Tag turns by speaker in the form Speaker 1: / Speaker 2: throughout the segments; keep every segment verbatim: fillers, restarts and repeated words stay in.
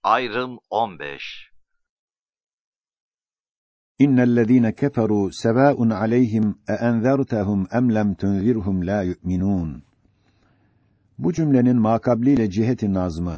Speaker 1: Ayrım on beş.
Speaker 2: İnnellezîne keferû sevâun aleyhim e enzertehum em lem tunzirhum la yu'minûn. Bu cümlenin makabliyle ciheti nazmı.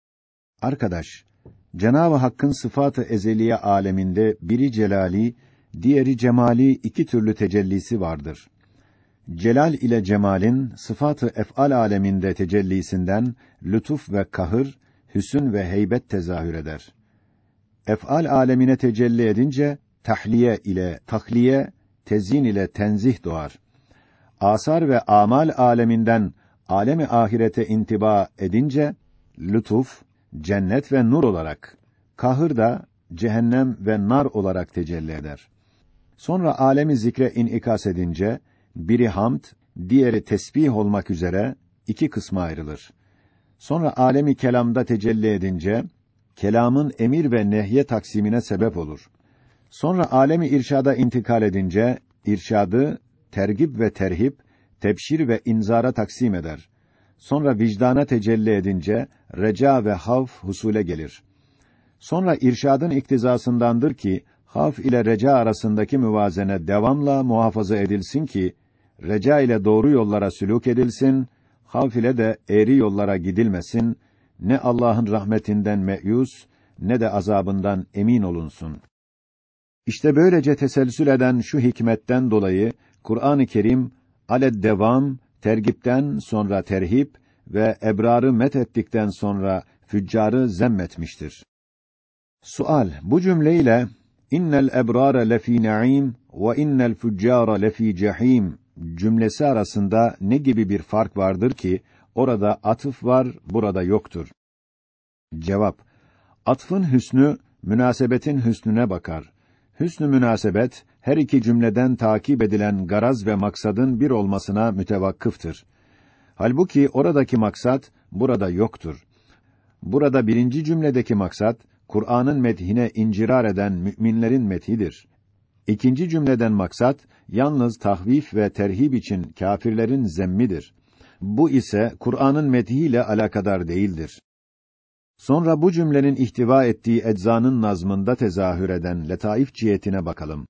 Speaker 2: Arkadaş, Cenab-ı Hakk'ın sıfat-ı ezeliye aleminde biri celali, diğeri cemali iki türlü tecellisi vardır. Celal ile cemalin sıfat-ı ef'al aleminde tecellisinden lütuf ve kahır, hüsn ve heybet tezahür eder. Ef'al alemine tecelli edince tahliye ile tahliye, tezyin ile tenzih doğar. Asar ve amal aleminden alemi ahirete intiba edince lütuf, cennet ve nur olarak, kahır da cehennem ve nar olarak tecelli eder. Sonra alemi zikre inikas edince biri hamd, diğeri tesbih olmak üzere iki kısma ayrılır. Sonra alemi kelamda tecelli edince kelamın emir ve nehye taksimine sebep olur. Sonra alemi irşada intikal edince irşadı tergib ve terhip, tebşir ve inzara taksim eder. Sonra vicdana tecelli edince reca ve havf husule gelir. Sonra irşadın iktizasındandır ki havf ile reca arasındaki müvazene devamla muhafaza edilsin ki reca ile doğru yollara sülûk edilsin, havf ile de eğri yollara gidilmesin, ne Allah'ın rahmetinden meyus ne de azabından emin olunsun. İşte böylece teselsül eden şu hikmetten dolayı Kur'an-ı Kerim aled devam, tergipten sonra terhip ve ebrarı met ettikten sonra füccarı zemmetmiştir. Sual: Bu cümleyle innel ebrare lefî naîm ve innel füccâre lefî cehîm cümlesi arasında ne gibi bir fark vardır ki orada atıf var, burada yoktur? Cevap: Atfın hüsnü münasebetin hüsnüne bakar. Hüsnü münasebet her iki cümleden takip edilen garaz ve maksadın bir olmasına mütevakkıftır. Halbuki oradaki maksat burada yoktur. Burada birinci cümledeki maksat Kur'an'ın medhine incirar eden müminlerin medhidir. İkinci cümleden maksat yalnız tahvif ve terhib için kâfirlerin zemmidir. Bu ise Kur'an'ın medhiyle alakadar değildir. Sonra bu cümlenin ihtiva ettiği eczanın nazmında tezahür eden letaif cihetine bakalım.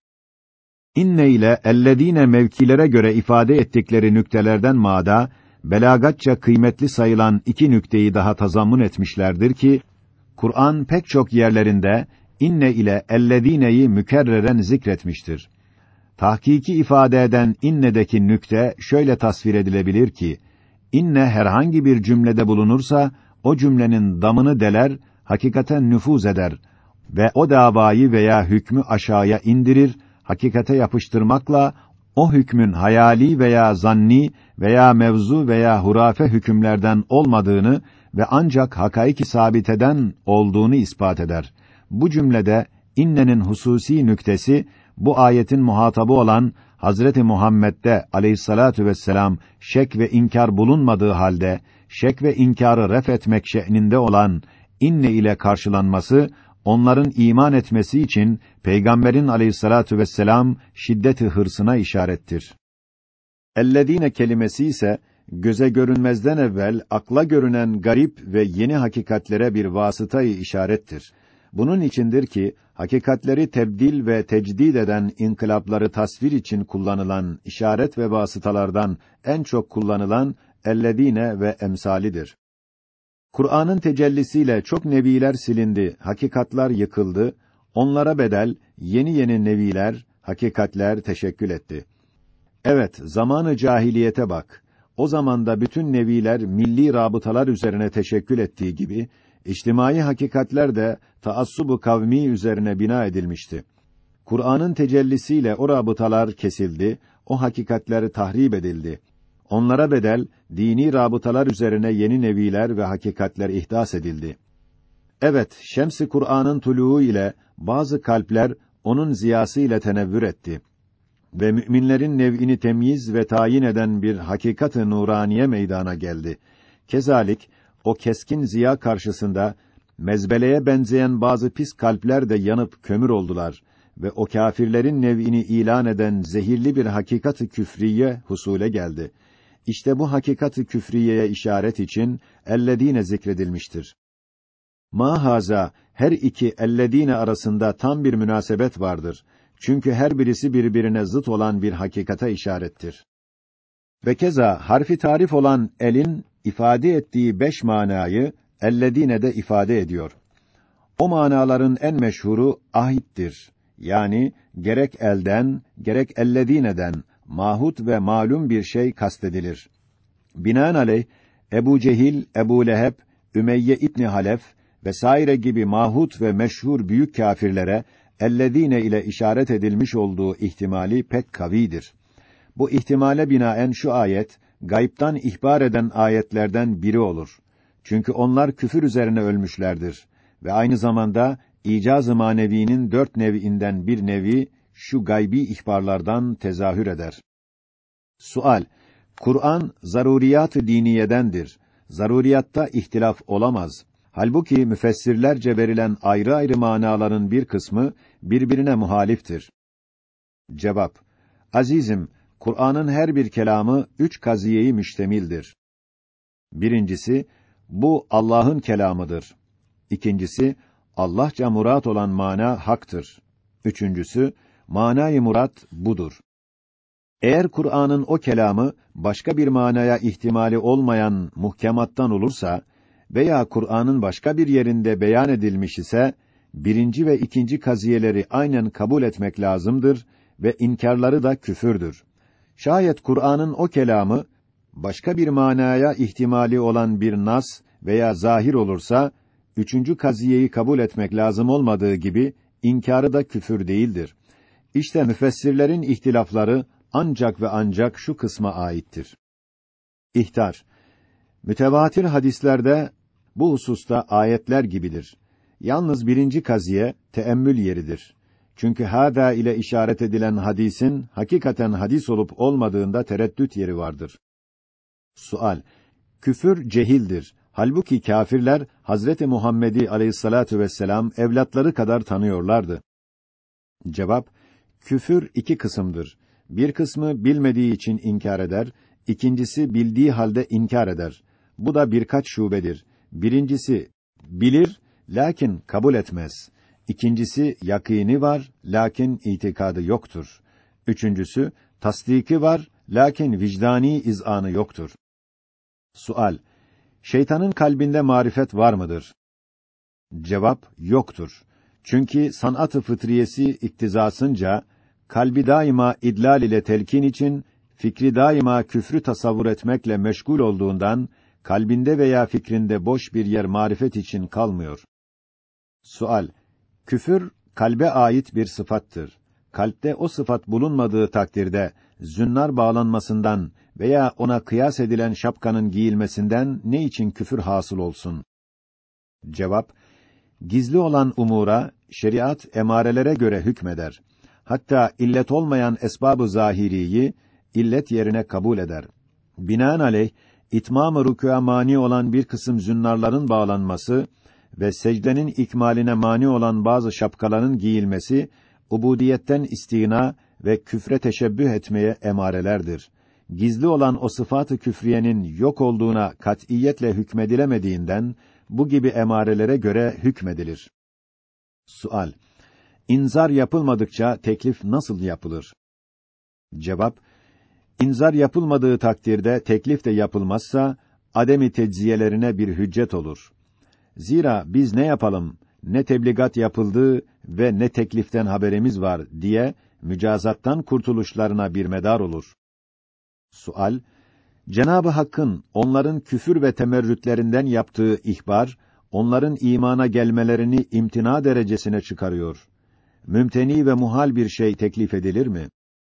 Speaker 2: İnne ile ellezîne mevkilere göre ifade ettikleri nüktelerden maada, belagatça kıymetli sayılan iki nükteyi daha tazammun etmişlerdir ki, Kur'an pek çok yerlerinde inne ile ellezîneyi mükerreren zikretmiştir. Tahkiki ifade eden innedeki nükte şöyle tasvir edilebilir ki, inne herhangi bir cümlede bulunursa, o cümlenin damını deler, hakikaten nüfuz eder ve o davayı veya hükmü aşağıya indirir, hakikate yapıştırmakla o hükmün hayali veya zanni veya mevzu veya hurafe hükümlerden olmadığını ve ancak hakaiki sabiteden olduğunu ispat eder. Bu cümlede innenin hususi nüktesi bu ayetin muhatabı olan Hazreti Muhammed'de aleyhissalatu vesselam şek ve inkar bulunmadığı halde şek ve inkarı ref etmek şe'ninde olan inne ile karşılanması, onların iman etmesi için Peygamberin aleyhissalatu vesselam şiddeti hırsına işarettir. Ellezîne kelimesi ise göze görünmezden evvel akla görünen garip ve yeni hakikatlere bir vasıtayı işarettir. Bunun içindir ki hakikatleri tebdil ve tecdid eden inkılapları tasvir için kullanılan işaret ve vasıtalardan en çok kullanılan ellezîne ve emsalidir. Kur'an'ın tecellisiyle çok neviler silindi, hakikatlar yıkıldı, onlara bedel yeni yeni neviler, hakikatler teşekkül etti. Evet, zamanı cahiliyete bak. O zamanda bütün neviler milli rabıtalar üzerine teşekkül ettiği gibi, içtimai hakikatler de taassubu kavmi üzerine bina edilmişti. Kur'an'ın tecellisiyle o rabıtalar kesildi, o hakikatler tahrip edildi. Onlara bedel dini rabıtalar üzerine yeni neviler ve hakikatler ihdas edildi. Evet, şems-i Kur'an'ın tuluğu ile bazı kalpler onun ziyası ile tenevvür etti ve müminlerin nev'ini temyiz ve tayin eden bir hakikat-ı nuraniye meydana geldi. Kezalik o keskin ziya karşısında mezbeleye benzeyen bazı pis kalpler de yanıp kömür oldular ve o kâfirlerin nev'ini ilan eden zehirli bir hakikat-ı küfriye husule geldi. İşte bu hakikat-ı küfriyeye işaret için ellezîne zikredilmiştir. Mahaza her iki ellezine arasında tam bir münasebet vardır. Çünkü her birisi birbirine zıt olan bir hakikate işarettir. Ve keza harfi tarif olan elin ifade ettiği beş manayı ellezine de ifade ediyor. O manaların en meşhuru ahittir. Yani gerek elden, gerek ellezineden mahut ve malum bir şey kastedilir. Binaenaleyh Ebu Cehil, Ebu Leheb, Ümeyye İbni Halef vesaire gibi mahut ve meşhur büyük kâfirlere ellezine ile işaret edilmiş olduğu ihtimali pek kavidir. Bu ihtimale binaen şu ayet gaybtan ihbar eden ayetlerden biri olur. Çünkü onlar küfür üzerine ölmüşlerdir ve aynı zamanda icaz-ı manevinin dört neviinden bir nevi şu gaybi ihbarlardan tezahür eder. Sual: Kur'an zaruriyat-ı diniyedendir. Zaruriyatta ihtilaf olamaz. Halbuki müfessirlerce verilen ayrı ayrı manaların bir kısmı birbirine muhaliftir. Cevap: Azizim, Kur'an'ın her bir kelamı üç kaziyeyi müştemildir. Birincisi, bu Allah'ın kelamıdır. İkincisi, Allahça murat olan mana haktır. Üçüncüsü, manayı murat budur. Eğer Kur'an'ın o kelamı başka bir manaya ihtimali olmayan muhkemattan olursa veya Kur'an'ın başka bir yerinde beyan edilmiş ise birinci ve ikinci kaziyeleri aynen kabul etmek lazımdır ve inkarları da küfürdür. Şayet Kur'an'ın o kelamı başka bir manaya ihtimali olan bir nas veya zahir olursa üçüncü kaziyeyi kabul etmek lazım olmadığı gibi inkarı da küfür değildir. İşte müfessirlerin ihtilafları ancak ve ancak şu kısma aittir. İhtar: Mütevatir hadislerde bu hususta ayetler gibidir. Yalnız birinci kaziye teemmül yeridir. Çünkü hâdâ ile işaret edilen hadisin hakikaten hadis olup olmadığında tereddüt yeri vardır. Sual: Küfür cehildir. Halbuki kâfirler Hazreti Muhammed'i aleyhissalatu vesselam evlatları kadar tanıyorlardı. Cevap: Küfür iki kısımdır. Bir kısmı bilmediği için inkar eder, ikincisi bildiği halde inkar eder. Bu da birkaç şubedir. Birincisi bilir, lakin kabul etmez. İkincisi yakîni var, lakin itikadı yoktur. Üçüncüsü tasdiki var, lakin vicdani izanı yoktur. Sual: Şeytanın kalbinde marifet var mıdır? Cevap: Yoktur. Çünkü sanat-ı fıtriyesi iktizasınca kalbi daima idlal ile telkin için, fikri daima küfrü tasavvur etmekle meşgul olduğundan kalbinde veya fikrinde boş bir yer marifet için kalmıyor. Sual: Küfür kalbe ait bir sıfattır. Kalpte o sıfat bulunmadığı takdirde zünnar bağlanmasından veya ona kıyas edilen şapkanın giyilmesinden ne için küfür hasıl olsun? Cevap: Gizli olan umura şeriat emarelere göre hükmeder. Hatta illet olmayan esbab-ı zahiriyi illet yerine kabul eder. Binaenaleyh itmam-ı rükûa mani olan bir kısım zünnarların bağlanması ve secdenin ikmaline mani olan bazı şapkaların giyilmesi ubudiyetten istina ve küfre teşebbüh etmeye emarelerdir. Gizli olan o sıfat-ı küfriyenin yok olduğuna kat'iyetle hükmedilemediğinden bu gibi emarelere göre hükmedilir. Sual: İnzar yapılmadıkça teklif nasıl yapılır? Cevap: İnzar yapılmadığı takdirde teklif de yapılmazsa ademi tecziyelerine bir hüccet olur. Zira biz ne yapalım, ne tebligat yapıldı ve ne tekliften haberimiz var diye mücazattan kurtuluşlarına bir medar olur. Sual: Cenab-ı Hakk'ın onların küfür ve temerrütlerinden yaptığı ihbar, onların imana gelmelerini imtina derecesine çıkarıyor. Mümteni ve muhal bir şey teklif edilir mi?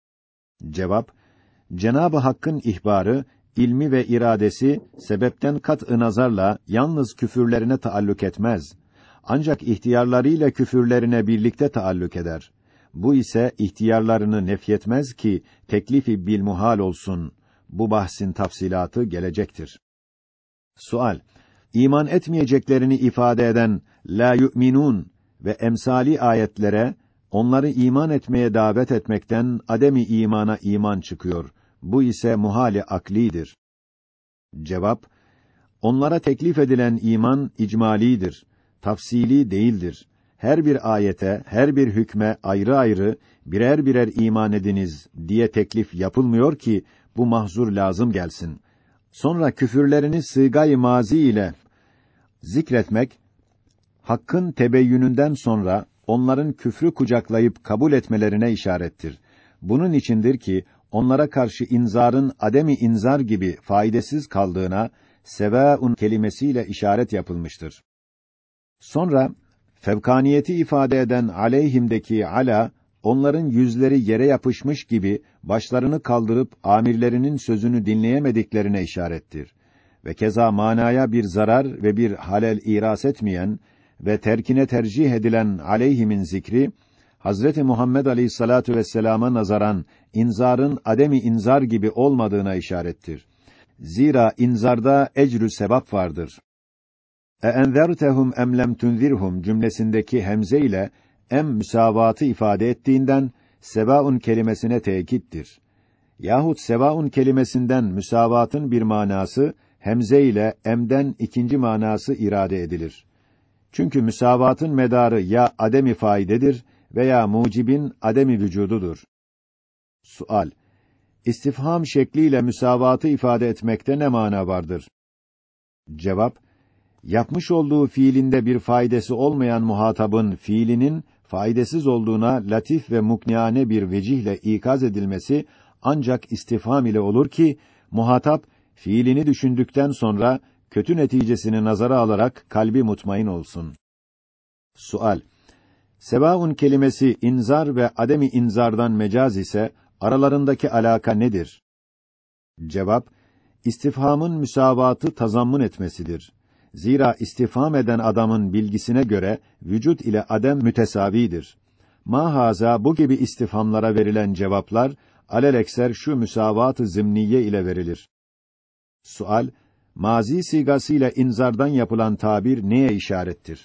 Speaker 2: Cevap: Cenab-ı Hakk'ın ihbarı, ilmi ve iradesi sebepten kat-ı nazarla yalnız küfürlerine taalluk etmez. Ancak ihtiyarlarıyla küfürlerine birlikte taalluk eder. Bu ise ihtiyarlarını nefyetmez ki teklifi bilmuhal olsun. Bu bahsin tafsilatı gelecektir. Sual: İman etmeyeceklerini ifade eden la yu'minun ve emsali ayetlere onları iman etmeye davet etmekten ademi imana iman çıkıyor. Bu ise muhali aklidir. Cevap: Onlara teklif edilen iman icmalidir. tafsili değildir. Her bir ayete, her bir hükme ayrı ayrı birer birer iman ediniz diye teklif yapılmıyor ki bu mahzur lazım gelsin. Sonra küfürlerini sığgay mazi ile zikretmek, hakkın tebeyyününden sonra onların küfrü kucaklayıp kabul etmelerine işarettir. Bunun içindir ki onlara karşı inzarın ademi inzar gibi faydasız kaldığına sevaun kelimesiyle işaret yapılmıştır. Sonra fevkaniyeti ifade eden aleyhimdeki ala, onların yüzleri yere yapışmış gibi başlarını kaldırıp amirlerinin sözünü dinleyemediklerine işarettir. Ve keza manaya bir zarar ve bir halel iras etmeyen ve terkine tercih edilen aleyhimin zikri, Hazreti Muhammed Aleyhissalatu vesselam'a nazaran inzarın ademi inzar gibi olmadığına işarettir. Zira inzarda ecrü sevap vardır. E enzertehum em lem tunzirhum cümlesindeki hemze ile em müsavatı ifade ettiğinden sevaun kelimesine tekittir. Yahut sevaun kelimesinden müsavatın bir manası hemze ile emden ikinci manası irade edilir. Çünkü müsavatın medarı ya ademi faydedir veya mucibin ademi vücududur. Sual: İstifham şekliyle müsavatı ifade etmekte ne mana vardır? Cevap: Yapmış olduğu fiilinde bir faydası olmayan muhatabın fiilinin faydasız olduğuna latif ve mukniane bir vecihle ikaz edilmesi ancak istifham ile olur ki muhatap fiilini düşündükten sonra kötü neticesini nazara alarak kalbi mutmain olsun. Sual: Sevaun kelimesi inzar ve ademi inzardan mecaz ise aralarındaki alaka nedir? Cevap: İstifhamın müsavatı tazammun etmesidir. Zira istifham eden adamın bilgisine göre vücut ile adem mütesavidir. Mahaza bu gibi istifhamlara verilen cevaplar alelekser şu müsavat-ı zımniye ile verilir. Sual: Mazi sigasıyla inzardan yapılan tabir neye işarettir?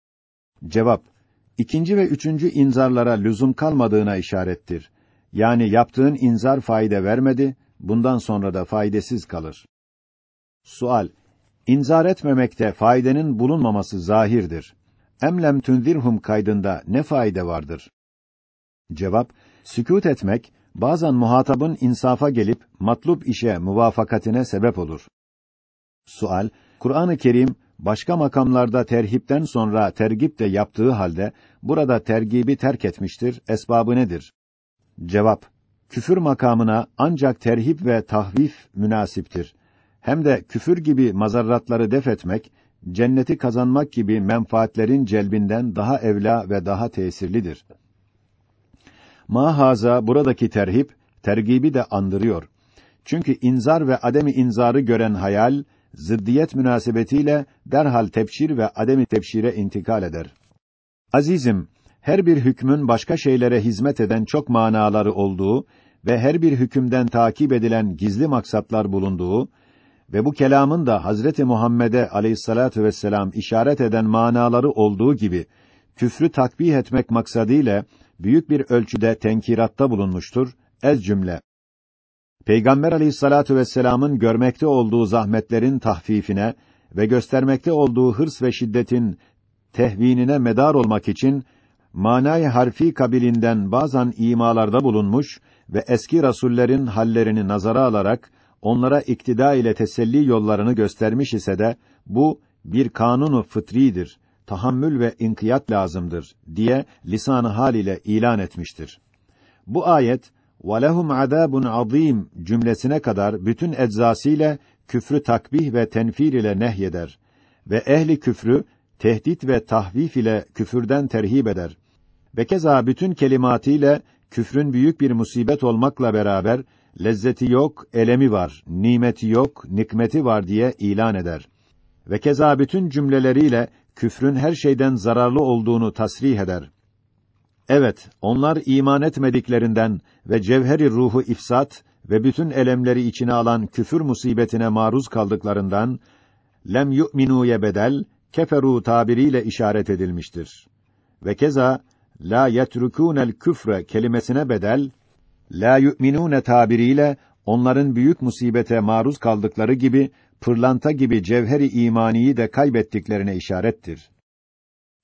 Speaker 2: Cevap: İkinci ve üçüncü inzarlara lüzum kalmadığına işarettir. Yani yaptığın inzar fayda vermedi, bundan sonra da faydasız kalır. Sual: İnzar etmemekte faydenin bulunmaması zahirdir. Emlem tunzirhum kaydında ne fayda vardır? Cevap: Sükût etmek bazen muhatabın insafa gelip matlup işe muvafakatine sebep olur. Sual: Kur'an-ı Kerim başka makamlarda terhipten sonra tergip de yaptığı halde burada tergibi terk etmiştir. Esbabı nedir? Cevap: Küfür makamına ancak terhip ve tahvif münasiptir. Hem de küfür gibi mazarratları def etmek, cenneti kazanmak gibi menfaatlerin celbinden daha evla ve daha tesirlidir. Mahaza buradaki terhip, tergibi de andırıyor. Çünkü inzar ve ademi inzarı gören hayal, zıddiyet münasebetiyle derhal tebşir ve ademi tebşire intikal eder. Azizim, her bir hükmün başka şeylere hizmet eden çok manaları olduğu ve her bir hükümden takip edilen gizli maksatlar bulunduğu ve bu kelamın da Hazreti Muhammed'e Aleyhissalatu vesselam işaret eden manaları olduğu gibi küfrü takbih etmek maksadıyla büyük bir ölçüde tenkiratta bulunmuştur. Ez cümle Peygamber Aleyhissalatu vesselam'ın görmekte olduğu zahmetlerin tahfifine ve göstermekte olduğu hırs ve şiddetin tehvinine medar olmak için manay harfi kabilinden bazan imalarda bulunmuş ve eski rasullerin hallerini nazara alarak onlara iktida ile teselli yollarını göstermiş ise de bu bir kanunu fıtridir. Tahammül ve inkiyat lazımdır diye lisan-ı hal ile ilan etmiştir. Bu ayet وَلَهُمْ عَذَابٌ عَظِيمٌ cümlesine kadar bütün eczasıyla küfrü takbih ve tenfir ile nehyeder ve ehli küfrü tehdit ve tahvif ile küfürden terhib eder. Ve keza bütün kelimatıyla küfrün büyük bir musibet olmakla beraber lezzeti yok, elemi var, nimeti yok, nikmeti var diye ilan eder. Ve keza bütün cümleleriyle küfrün her şeyden zararlı olduğunu tasrih eder. Evet, onlar iman etmediklerinden ve cevheri ruhu ifsat ve bütün elemleri içine alan küfür musibetine maruz kaldıklarından lem yu'minu'ye bedel, keferu tabiriyle işaret edilmiştir. Ve keza la yetrukûnel küfre kelimesine bedel, la yu'minûne tabiriyle onların büyük musibete maruz kaldıkları gibi pırlanta gibi cevheri imaniyi de kaybettiklerine işarettir.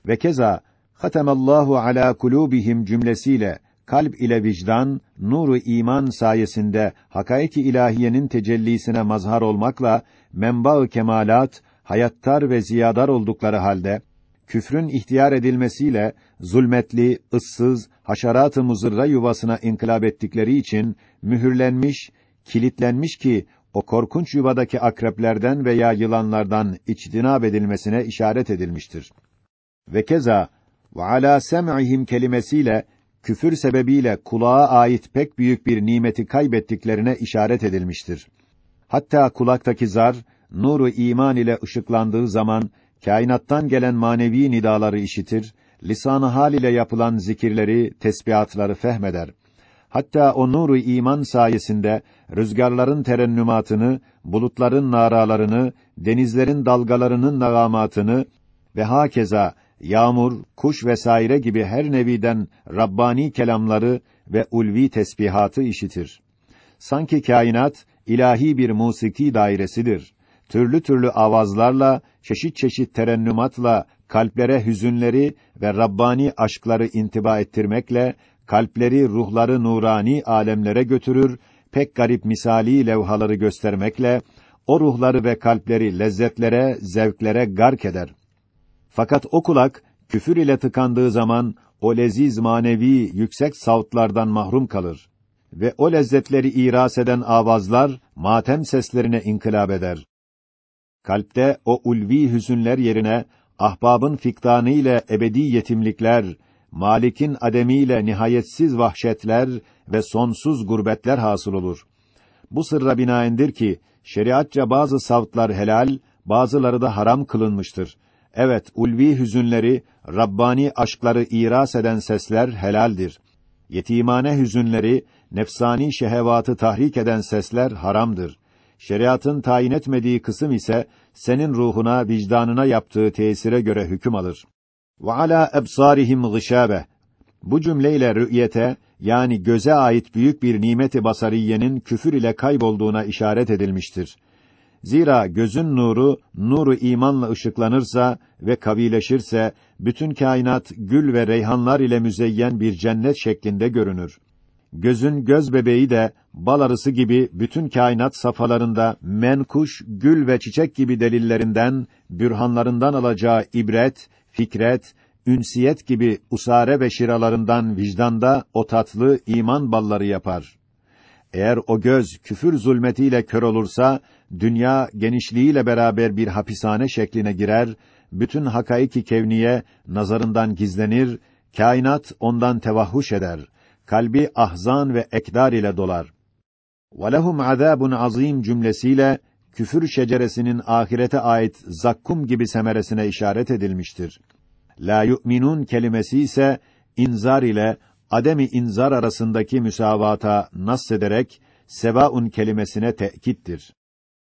Speaker 2: Ve keza hatemallahu ala kulubihim cümlesiyle kalp ile vicdan nuru iman sayesinde hakaiki ilahiyenin tecellisine mazhar olmakla menba-ı kemalat hayattar ve ziyadar oldukları halde küfrün ihtiyar edilmesiyle zulmetli, ıssız, haşerat-ı muzırra yuvasına inkılap ettikleri için mühürlenmiş, kilitlenmiş ki o korkunç yuvadaki akreplerden veya yılanlardan içtinab edilmesine işaret edilmiştir. Ve keza ve alâ sem'ihim kelimesiyle küfür sebebiyle kulağa ait pek büyük bir nimeti kaybettiklerine işaret edilmiştir. Hatta kulaktaki zar nuru iman ile ışıklandığı zaman kainattan gelen manevi nidaları işitir, lisan-ı hal ile yapılan zikirleri, tesbihatları fehmeder. Hatta o nuru iman sayesinde rüzgarların terennümatını, bulutların naralarını, denizlerin dalgalarının nagamatını ve hakeza yağmur, kuş vesaire gibi her neviden Rabbani kelamları ve ulvi tesbihatı işitir. Sanki kainat ilahi bir musiki dairesidir. Türlü türlü avazlarla, çeşit çeşit terennümatla kalplere hüzünleri ve Rabbani aşkları intiba ettirmekle kalpleri, ruhları nurani alemlere götürür, pek garip misali levhaları göstermekle o ruhları ve kalpleri lezzetlere, zevklere gark eder. Fakat o kulak küfür ile tıkandığı zaman o leziz manevi yüksek savtlardan mahrum kalır ve o lezzetleri iras eden avazlar matem seslerine inkılap eder. Kalpte o ulvi hüzünler yerine ahbabın fikdanı ile ebedi yetimlikler, Malik'in ademiyle nihayetsiz vahşetler ve sonsuz gurbetler hasıl olur. Bu sırra binaendir ki şeriatça bazı savtlar helal, bazıları da haram kılınmıştır. Evet, ulvi hüzünleri, Rabbani aşkları iras eden sesler helaldir. Yetimane hüzünleri, nefsani şehevatı tahrik eden sesler haramdır. Şeriatın tayin etmediği kısım ise senin ruhuna, vicdanına yaptığı tesire göre hüküm alır. Ve alâ ebsârihim gışâbe. Bu cümleyle rü'yete, yani göze ait büyük bir nimeti basariyenin küfür ile kaybolduğuna işaret edilmiştir. Zira gözün nuru, nuru imanla ışıklanırsa ve kavileşirse, bütün kainat gül ve reyhanlar ile müzeyyen bir cennet şeklinde görünür. Gözün göz bebeği de bal arısı gibi bütün kainat safhalarında menkuş, gül ve çiçek gibi delillerinden, bürhanlarından alacağı ibret, fikret, ünsiyet gibi usare ve şiralarından vicdanda o tatlı iman balları yapar. Eğer o göz küfür zulmetiyle kör olursa, dünya genişliğiyle beraber bir hapishane şekline girer, bütün hakaiki kevniye nazarından gizlenir, kainat ondan tevahhuş eder. Kalbi ahzan ve ekdar ile dolar. وَلَهُمْ عَذَابٌ azîm cümlesiyle küfür şeceresinin ahirete ait zakkum gibi semeresine işaret edilmiştir. La yu'minun kelimesi ise inzar ile ademi inzar arasındaki müsavata nass ederek sevaun kelimesine tekittir.